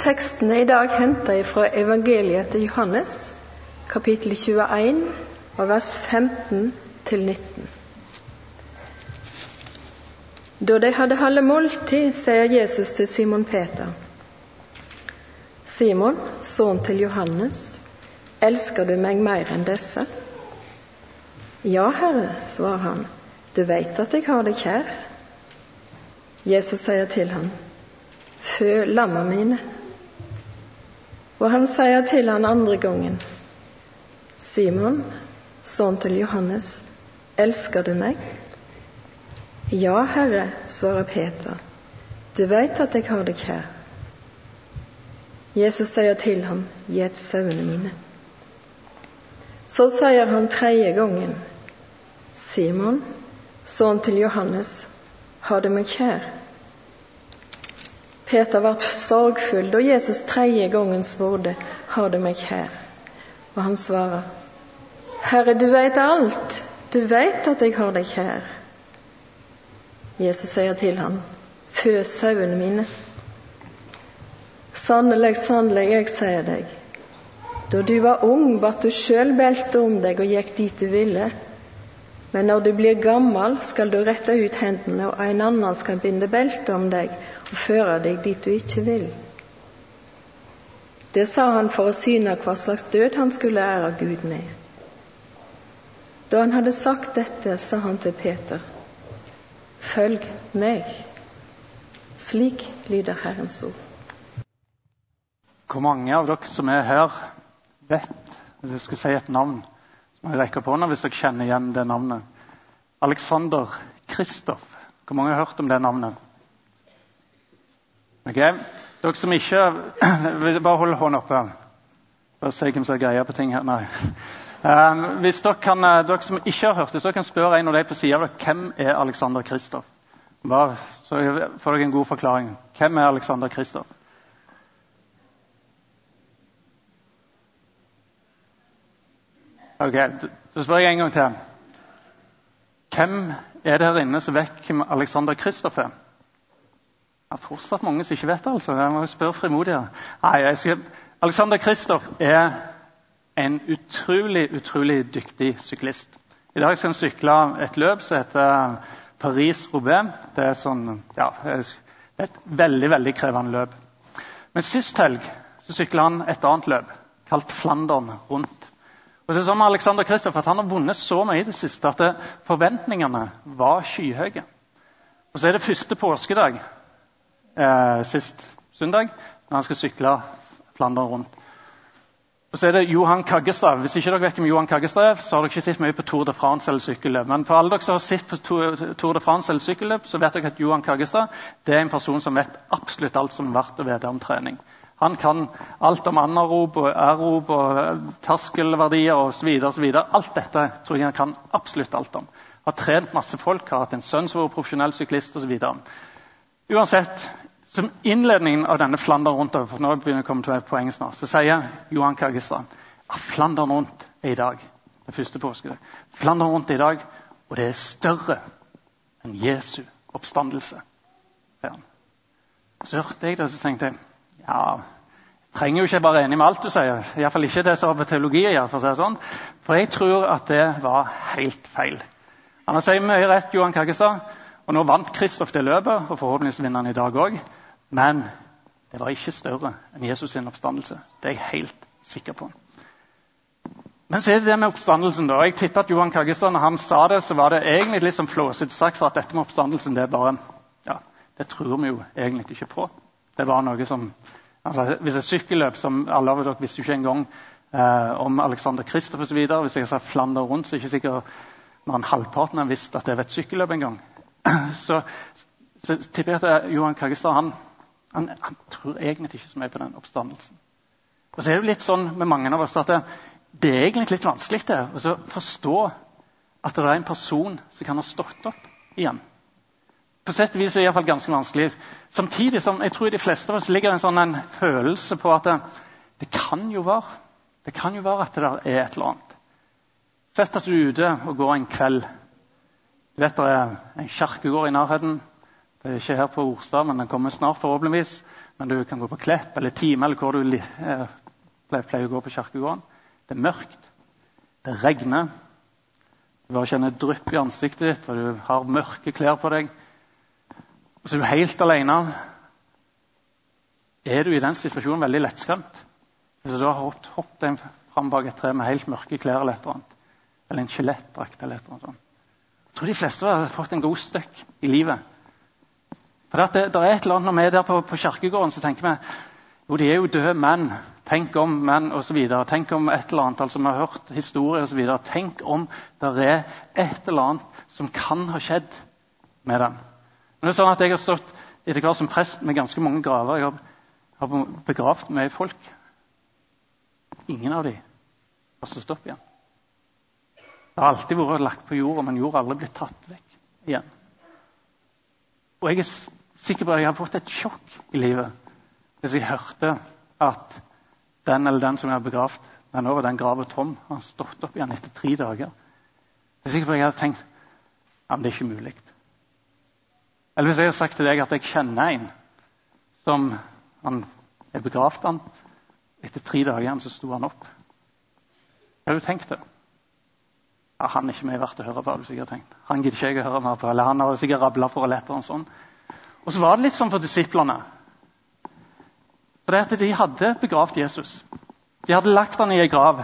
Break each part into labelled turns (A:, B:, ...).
A: Teksten er i dag hentet fra evangeliet til Johannes, kapittel 21, og vers 15-19. Da de hadde holdt måltid, sier Jesus til Simon Peter: Simon, sønn til Johannes, elsker du meg mer enn disse? Ja, Herre, svarer han, du vet at jeg har deg kjær. Jesus sier til ham: Fø lamma mine. Og han sier til han andre gangen: Simon, sønn til Johannes, elsker du meg? Ja, Herre, svarer Peter, du vet at jeg har deg kjær. Jesus sier til ham: Gjet sauene mine. Så sier han tredje gangen: Simon, sønn til Johannes, har du meg kjær? Peter var sorgfull da Jesus tredje gangen spurte: Har du meg kjær? Og han svarer: Herre, du vet alt. Du vet at jeg har deg kjær. Jesus sier til ham: Fø sauene mine. Sannelig, sannelig, jeg sier deg, da du var ung, bar du selv belte om deg og gikk dit du ville. Men når du blir gammel, skal du rette ut hendene, og en annen skal binde belte om deg og føre deg dit du ikke vil. Det sa han for å syne hva slags død han skulle ære Gud med. Da han hadde sagt dette, sa han til Peter: Følg meg. Slik lyder Herrens ord.
B: Hvor mange av dere som er her vet, hvis jeg skal si et navn, så må jeg rekke på hånda hvis dere kjenner igjen det navnet? Alexander Kristoff. Hvor mange har hørt om det navnet? Ok, dere som ikke bare hold hånden oppe. Bare se hvem som er greia på ting her. Nei. Hvis dere som ikke har hørt det, så kan spørre en av de på siden av dere: hvem er Alexander Kristoff? Bare så får dere en god forklaring. Hvem er Alexander Kristoff? Ok, så spør jeg en gang til. Hvem er det her inne som vet hvem Alexander Kristoff er? Det er fortsatt mange som ikke vet det, altså. Jeg må spørre frimodigere. Nei, Alexander Kristoff er en utrolig dyktig syklist. I dag skal han sykle et løp som heter Paris-Roubaix. Det er et veldig krevende løp. Men sist helg så syklet han et annet løp, kalt Flandern rundt. Og det er sånn med Alexander Kristoff at han har vunnet så mye i det siste at forventningene var skyhøye. Og så er det første påskedag, sist søndag, når han skal sykle Flandern rundt. Og så er det Johan Kaggestad. Hvis ikke dere vet hvem Johan Kaggestad er, så har dere ikke sett mye på Tour de France eller sykkelløp. Men for alle dere som har sett på Tour de France eller sykkelløp, så vet dere at Johan Kaggestad det er en person som vet absolutt alt som er verdt å vite om trening. Han kan alt om anaerob og aerob og terskelverdier og så videre. Alt dette tror jeg han kan absolutt alt om. Har trent masse folk, har hatt en sønn som var profesjonell syklist og så videre. Uansett, som innledningen av denne Flandern rundt, for nå begynner jeg å komme til poenget snart, så sier Johan Kaggestad at Flandern rundt er i dag, det første påskedag. Flandern rundt er i dag, og det er større enn Jesu oppstandelse. Så hørte jeg det, så tenkte jeg, ja, jeg trenger jo ikke bare enig med alt du sier. I hvert fall ikke det som har med teologi å gjøre, for å si det sånn. For jeg tror at det var helt feil. Han har sagt mye rett, Johan Kaggestad, og nå vant Kristoff det løpet, og forhåpentligvis vinner han i dag også. Men det var ikke større enn Jesus sin oppstandelse. Det er jeg helt sikker på. Men så er det det med oppstandelsen da. Jeg tipper at Johan Kaggestad, når han sa det, så var det egentlig litt som flåset sagt for at dette med oppstandelsen, det er bare, ja, det tror vi jo egentlig ikke på. Det var noe som, altså hvis et sykkelløp som alle av dere visste jo ikke engang om Alexander Kristoff og så videre, hvis jeg sa Flandern rundt, så er det ikke sikkert når en halvparten har visst at det var et sykkelløp en gang. Så tipper jeg at Johan Kaggestad, han tror egentlig ikke så mye på den oppstandelsen. Og så er det jo litt sånn med mange av oss at det er egentlig litt vanskelig det, å forstå at det er en person som kan ha stått opp igjen. På sett og vis er det i hvert fall ganske vanskelig. Samtidig som jeg tror i de fleste av oss ligger en følelse på at det kan jo være at det er et eller annet. Sett at du er ute og går en kveld. Du vet det er en kirkegård i nærheten. Det er ikke her på Orstad, men den kommer snart forhåpentligvis. Men du kan gå på Klepp eller Time, eller hvor du pleier å gå på kirkegården. Det er mørkt. Det regner. Du bare kjenner drypp i ansiktet ditt, og du har mørke klær på deg. Og så er du helt alene. Er du i den situasjonen veldig lettskremt? Hvis du har hoppet deg fram bak et tre med helt mørke klær eller et eller annet, eller en skjelettdrakt eller et eller annet sånt. Jeg tror de fleste har fått en god støkk i livet. For det er et eller annet når vi er der på kirkegården, så tenker vi, jo, de er jo døde menn. Tenk om menn, og så videre. Tenk om et eller annet, altså vi har hørt historier og så videre. Tenk om det er et eller annet som kan ha skjedd med dem. Men det er sånn at jeg har stått etter hvert som prest med ganske mange graver. Jeg har begravd med folk. Ingen av dem har stått opp igjen. Det har alltid vært lagt på jorda, men jorda har aldri blitt tatt vekk igjen. Og jeg er sikker på at jeg har fått et sjokk i livet hvis jeg hørte at den eller den som jeg har begravd, nå var den graven tom, han har stått opp igjen etter 3 dager. Jeg er sikker på at jeg hadde tenkt, ja, men det er ikke mulig. Eller hvis jeg har sagt til deg at jeg kjenner en som jeg begravd han, etter 3 dager igjen så sto han opp. Har du tenkt det? Ja, han er ikke mye verdt å høre på, har du sikkert tenkt. Han gidder ikke jeg å høre mer på, eller han har sikkert rablet for å lette og sånn. Og så var det litt sånn for disiplene. For det at de hadde begravd Jesus. De hadde lagt han i en grav.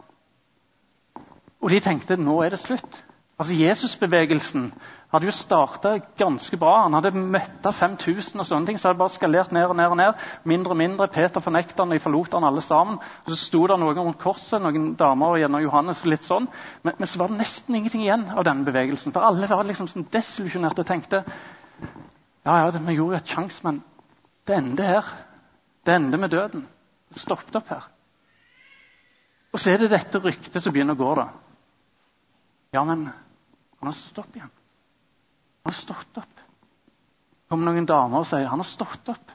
B: Og de tenkte, nå er det slutt. Altså Jesusbevegelsen hadde jo startet ganske bra. Han hadde møttet 5000 og sånne ting, så hadde bare skalert ned og ned og ned. Mindre og mindre. Peter fornektet han, de forlot han alle sammen. Og så sto det noen rundt korset, noen damer og gjerne Johannes litt sånn. Men så var det nesten ingenting igjen av denne bevegelsen. For alle var liksom sånn desillusjonerte og tenkte, ja, vi gjorde jo et sjans, men det ender her. Det ender med døden. Det stoppet opp her. Og så er det dette ryktet som begynner å gå da. Ja, men han har stått opp igjen. Han har stått opp. Det kommer noen damer og sier, han har stått opp.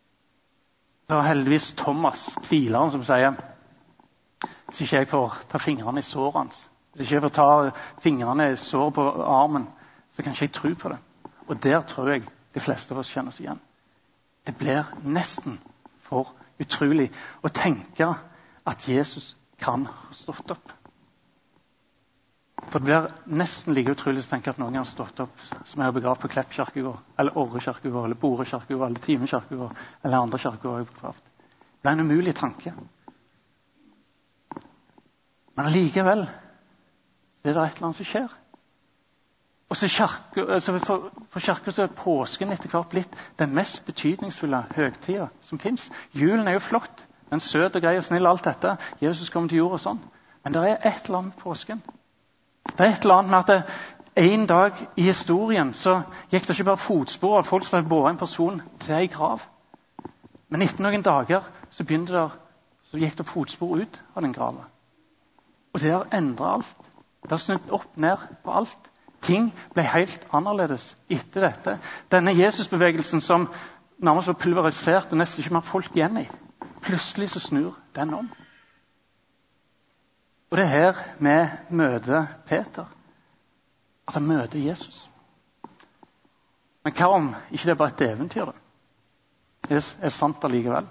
B: Det var heldigvis Thomas, tvileren, som sier, hvis ikke jeg får ta fingrene i såret hans, hvis ikke jeg får ta fingrene i såret på armen, så kan ikke jeg tro på det. Og der tror jeg de fleste av oss kjenner oss igjen. Det blir nesten for utrolig å tenke at Jesus kan ha stått opp. For det blir nesten like utrolig å tenke at noen har stått opp som er begravd på Klepp kirkegård, eller Orre kirkegård, eller Bore kirkegård, eller Time kirkegård, eller andre kirkegård begravd. Det blir en umulig tanke. Men likevel så er det et eller annet som skjer. Og så for kirken så er påsken etter hvert blitt den mest betydningsfulle høgtiden som finnes. Julen er jo flott, den søt og grei og snill, alt dette. Jesus kommer til jord og sånn. Men det er et eller annet med påsken. Det er et eller annet med at en dag i historien så gikk det ikke bare fotspor av folk som hadde båret en person til en grav. Men etter noen dager så gikk det fotspor ut av den graven. Og det har endret alt. Det har snudd opp ned på alt. Ting ble helt annerledes etter dette. Denne Jesusbevegelsen som nærmest var pulverisert og nesten ikke mer folk igjen i. Plutselig så snur den om. Og det er her vi møter Peter. At han møter Jesus. Men hva om ikke det er bare et eventyr? Det er sant allikevel.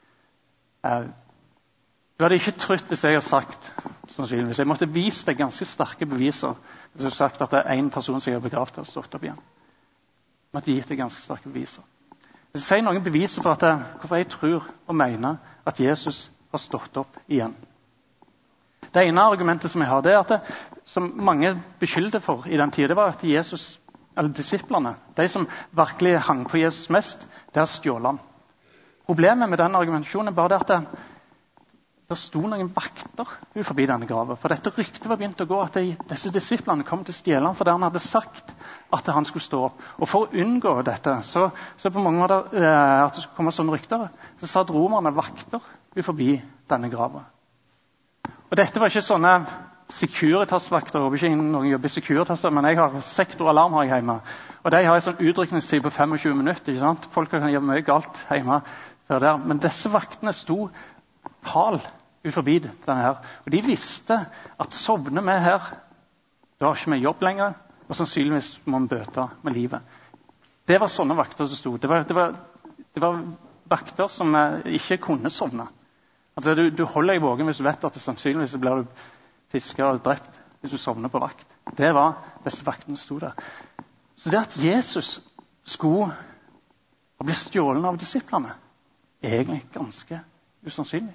B: Du hadde ikke trodd hvis jeg har sagt, sannsynligvis. Jeg måtte vise deg ganske sterke beviser hvis jeg har sagt at det er en person som jeg har begravd og stått opp igjen. Jeg måtte gitt deg ganske sterke beviser. Hvis jeg sier noen beviser for hvorfor jeg tror og mener at Jesus har stått opp igjen. Det ene argumentet som jeg har, det er at som mange beskyldte for i den tiden, det var at Jesus, eller disiplene, de som virkelig hang på Jesus mest, der stjål han. Problemet med den argumentasjonen er bare det at det sto noen vakter ut forbi denne graven. For dette ryktet var begynt å gå at disse disiplene kom til å stjele han fordi han hadde sagt at han skulle stå opp. Og for å unngå dette, så på mange måter at det skulle komme sånne rykter, så satt romerne vakter ut forbi denne graven. Og dette var ikke sånne Securitas-vakter. Jeg håper ikke noen jobber i Securitas, men jeg har sektoralarm her hjemme. Og de har en sånn utrykningstid på 25 minutter. Ikke sant? Folk kan gjøre mye galt hjemme før der. Men disse vaktene sto pal ut forbi denne her. Og de visste at sovner vi her, da har ikke vi jobb lenger, og sannsynligvis må vi bøte med livet. Det var sånne vakter som stod. Det var vakter som ikke kunne sovne. Altså, du holder i vågen hvis du vet at det sannsynligvis blir du fisket og drept hvis du sovner på vakt. Det var disse vaktene som stod der. Så det at Jesus skulle bli stjålet av disiplene, er egentlig ganske usannsynlig.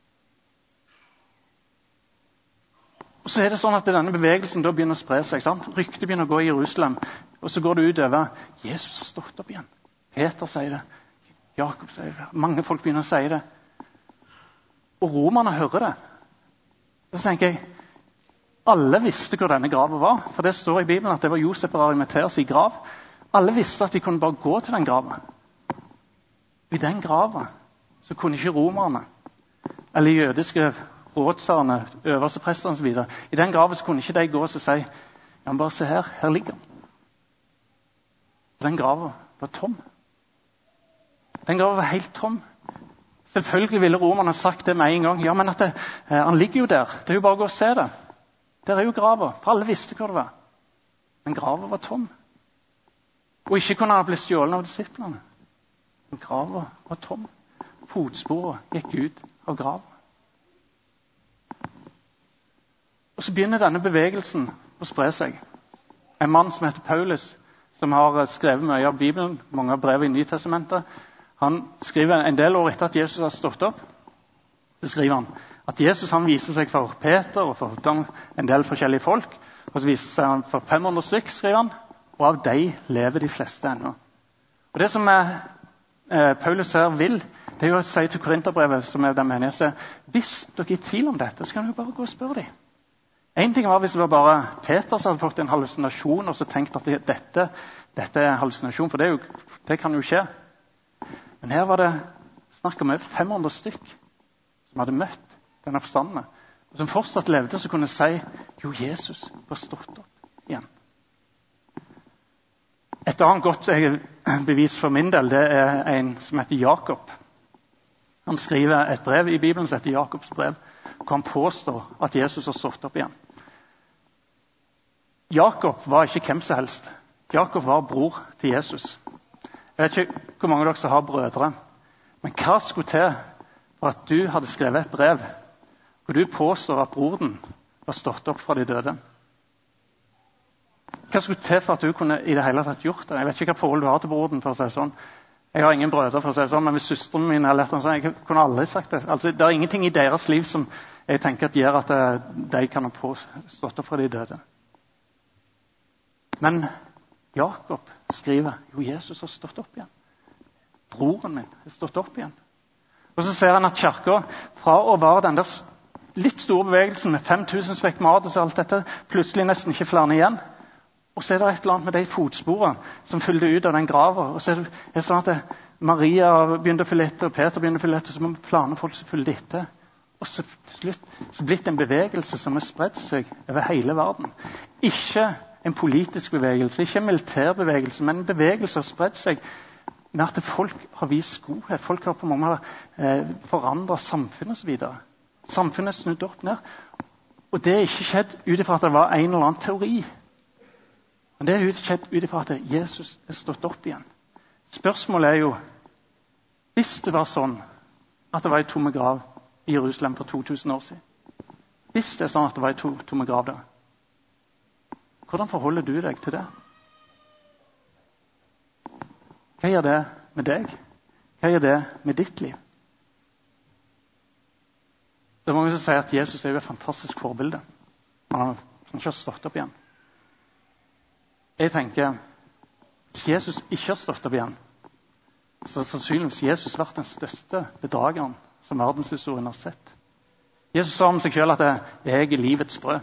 B: Og så er det sånn at denne bevegelsen da begynner å spre seg. Sant? Ryktet begynner å gå i Jerusalem, og så går det ut over Jesus har stått opp igjen. Peter sier det, Jakob sier det, mange folk begynner å si det. Og romerne hører det. Så tenker jeg, alle visste hvor denne graven var, for det står i Bibelen at det var Josef og Arimatheas i grav. Alle visste at de kunne bare gå til den graven. I den graven så kunne ikke romerne, eller jødiske rådserne, øverste presterne og så videre, i den graven så kunne ikke de gå og si, ja, bare se her ligger han. Den graven var tom. Den graven var helt tom. Selvfølgelig ville romerne sagt det med en gang. Ja, men han ligger jo der. Det er jo bare å gå og se det. Der er jo graven, for alle visste hva det var. Men graven var tom. Og ikke kunne han bli stjålet av disiplene. Men graven var tom. Fotsporet gikk ut av graven. Og så begynner denne bevegelsen å spre seg. En mann som heter Paulus, som har skrevet mye av Bibelen, mange av brev i Nytestamentet, han skriver en del år etter at Jesus har stått opp, så skriver han at Jesus han viser seg for Peter og for en del forskjellige folk, og så viser seg han for 500 stykk, skriver han, og av dem lever de fleste ennå. Og det som Paulus her vil, det er jo å si til Korinterbrevet, som er den menigheten, hvis dere er i tvil om dette, så kan dere bare gå og spørre dem. En ting var hvis det var bare Peter som hadde fått en hallusinasjon, og så tenkte at dette er en hallusinasjon, for det kan jo skje. Men her var det snakk om 500 stykk som hadde møtt den oppstandende, og som fortsatt levde, så kunne si, jo, Jesus var stått opp igjen. Et annet godt bevis for min del, det er en som heter Jakob. Han skriver et brev i Bibelen som heter Jakobs brev, hvor han påstår at Jesus har stått opp igjen. Jakob var ikke hvem som helst. Jakob var bror til Jesus. Jeg vet ikke hvor mange av dere som har brødre, men hva skulle til for at du hadde skrevet et brev hvor du påstår at broren var stått opp fra de døde? Hva skulle til for at du kunne i det hele tatt gjort det? Jeg vet ikke hva forhold du har til broren, for å si det sånn. Jeg har ingen brødre, for å si det sånn, men hvis søsteren min eller sånn, jeg kunne aldri sagt det. Altså, det er ingenting i deres liv som jeg tenker at gjør at de kan ha stått opp fra de døde. Men Jakob skriver, jo, Jesus har stått opp igjen. Broren min har stått opp igjen. Og så ser han at kirka, fra å være den der litt store bevegelsen med 5000 spekk mat og så alt dette, plutselig nesten ikke flere igjen. Og så er det et eller annet med de fotsporene som fyllde ut av den graven. Og så er det sånn at Maria begynte å fylle etter, og Peter begynte å fylle etter, så må flere folk som fyllde etter. Og så til slutt så blitt en bevegelse som har spredt seg over hele verden. Ikke en politisk bevegelse, ikke en militærbevegelse, men en bevegelse har spredt seg med at folk har vist godhet. Folk har på mange måter forandret samfunnet og så videre. Samfunnet er snudd opp ned. Og det er ikke skjedd ut ifra at det var en eller annen teori. Men det er skjedd ut ifra at Jesus er stått opp igjen. Spørsmålet er jo, hvis det var sånn at det var en tomme grav i Jerusalem for 2000 år siden, hvis det er sånn at det var en tomme grav der, hvordan forholder du deg til det? Hva gjør det med deg? Hva gjør det med ditt liv? Det er mange som sier at Jesus er jo et fantastisk forbilde. Han har ikke stått opp igjen. Jeg tenker, hvis Jesus ikke har stått opp igjen, så har sannsynligvis Jesus vært den største bedrageren som verdenshistorien har sett. Jesus sa om seg selv at jeg er livets brød.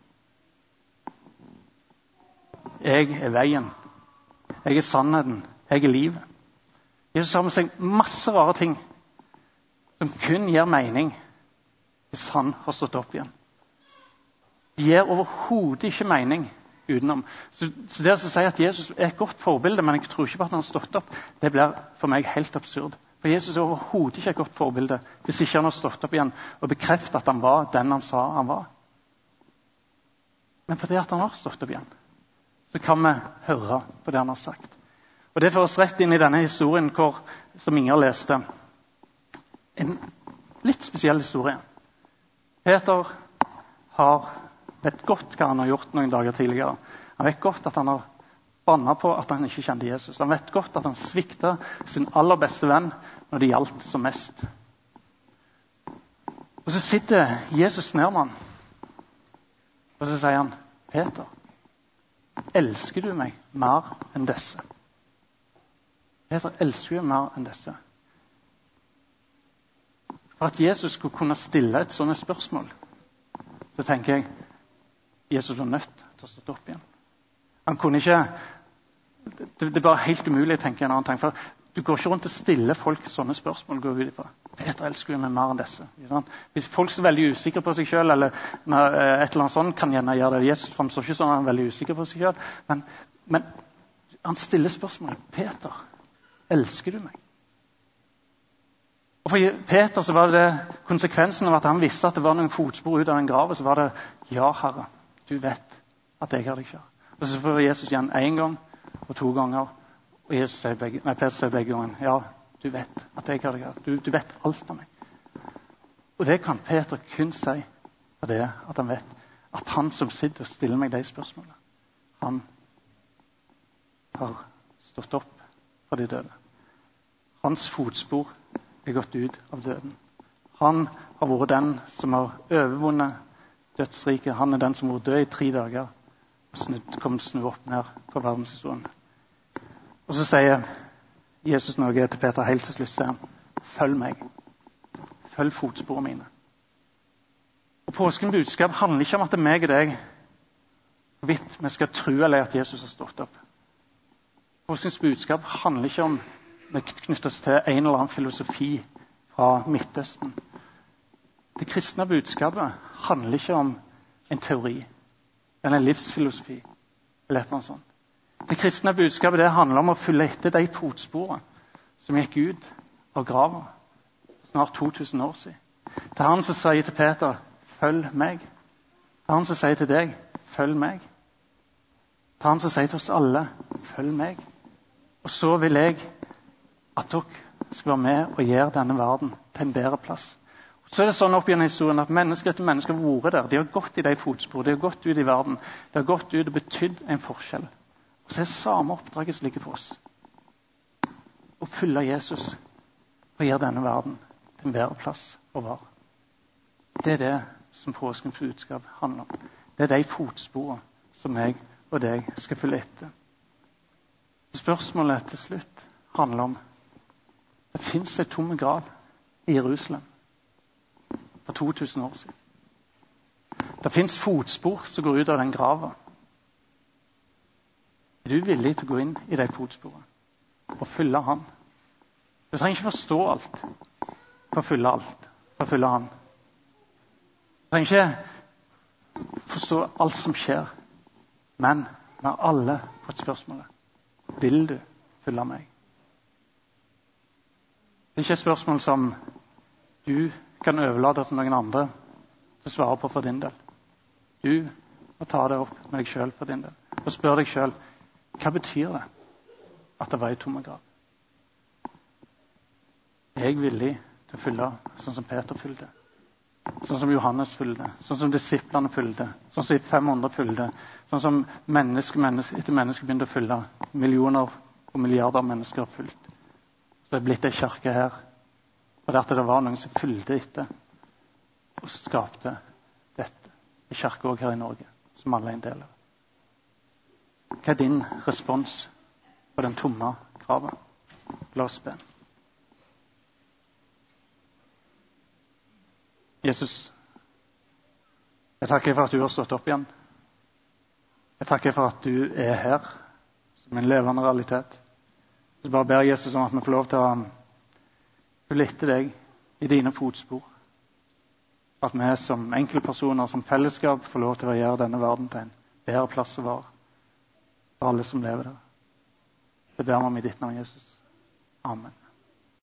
B: Jeg er veien. Jeg er sannheten. Jeg er livet. Jesus har med seg masse rare ting som kun gir mening hvis han har stått opp igjen. Det gir overhodet ikke mening utenom. Så det å si at Jesus er et godt forbilde, men jeg tror ikke på at han har stått opp, det blir for meg helt absurd. For Jesus er overhodet ikke et godt forbilde hvis ikke han har stått opp igjen og bekreftet at han var den han sa han var. Men fordi at han har stått opp ign, så kan vi høre på det han har sagt. Og det får oss rett inn i denne historien som Inger leste. En litt spesiell historie. Peter vet godt hva han har gjort noen dager tidligere. Han vet godt at han har bannet på at han ikke kjente Jesus. Han vet godt at han sviktet sin aller beste venn når det gjaldt som mest. Og så sitter Jesus ned med han. Og så sier han, Peter, elsker du meg mer enn disse? Peter, elsker du meg mer enn disse? For at Jesus skulle kunne stille et sånt spørsmål, så tenker jeg, Jesus var nødt til å stå opp igjen. Han kunne ikke, det er bare helt umulig å tenke en annen ting, for du går ikke rundt og stiller folk sånne spørsmål, går ut ifra. Peter, elsker du meg mer enn disse? Hvis folk er veldig usikre på seg selv, eller et eller annet sånt, kan gjerne gjøre det. Jesus fremstår ikke sånn at han er veldig usikker på seg selv, men han stiller spørsmålet, Peter, elsker du meg? Og for Peter så var det konsekvensen av at han visste at det var noen fotspor ut av den graven, så var det, ja, Herre, du vet at jeg har deg kjær. Og så får Jesus igjen 1 gang og 2 ganger, og Peter sier begge ganger, ja, du vet at jeg har deg kjær. Du vet alt om meg. Og det kan Peter kun si for det at han vet at han som sitter og stiller meg de spørsmålene, han har stått opp for de døde. Hans fotspor er gått ut av døden. Han har vært den som har overvunnet dødsriket. Han er den som har vært død i 3 dager og kommet snu opp ned på verdenshistorien. Og så sier Jesus noe til Peter helt til slutt, sier han, følg meg. Følg fotsporene mine. Og påskens budskap handler ikke om at det er meg og deg hvorvidt vi skal tro eller at Jesus har stått opp. Påskens budskap handler ikke om vi knytter oss til en eller annen filosofi fra Midtøsten. Det kristne budskapet handler ikke om en teori eller en livsfilosofi eller et eller annet sånt. Det kristne budskapet det handler om å følge etter de fotsporene som gikk ut av graven snart 2000 år siden. Det er han som sier til Peter, følg meg. Det er han som sier til deg, følg meg. Det er han som sier til oss alle, følg meg. Og så vil jeg at dere skal være med og gjøre denne verden til en bedre plass. Så er det sånn opp i denne historien at mennesker etter mennesker har vært der. De har gått i de fotspor, de har gått ut i verden. De har gått ut og betydd en forskjell. Og så er det samme oppdraget som ligger på oss. Å følge Jesus og gjøre denne verden til en bedre plass å være. Det er det som påskens budskap handler om. Det er de fotsporene som jeg og deg skal følge etter. Spørsmålet til slutt handler om det finnes en tom grav i Jerusalem for 2000 år siden. Det finnes fotspor som går ut av den graven. Er du villig til å gå inn i de fotsporene og følge han? Du trenger ikke forstå alt for å følge alt, for å følge han. Du trenger ikke forstå alt som skjer, men vi har alle fått spørsmålet. Vil du følge meg? Det er ikke et spørsmål som du kan overlate til noen andre til å svare på for din del. Du må ta det opp med deg selv for din del. Og spør deg selv, hva betyr det at det var en tom grav? Er jeg villig til å følge sånn som Peter fulgte? Sånn som Johannes fulgte? Sånn som disiplene fulgte? Sånn som 500 fulgte? Sånn som menneske begynte å følge? Millioner og milliarder av mennesker har fulgt. Så det er blitt en kirke her. Og det at det var noen som fulgte etter og skapte dette. En kirke også her i Norge, som alle er en del av. Hva er din respons på den tomme graven? La oss be. Jesus, jeg takker for at du har stått opp igjen. Jeg takker for at du er her som en levende realitet. Jeg bare ber Jesus om at vi får lov til å følge etter deg i dine fotspor. At vi som enkeltpersoner, som fellesskap, får lov til å gjøre denne verden til en bedre plass å være for alle som lever der. Det ber vi om i ditt navn, Jesus. Amen.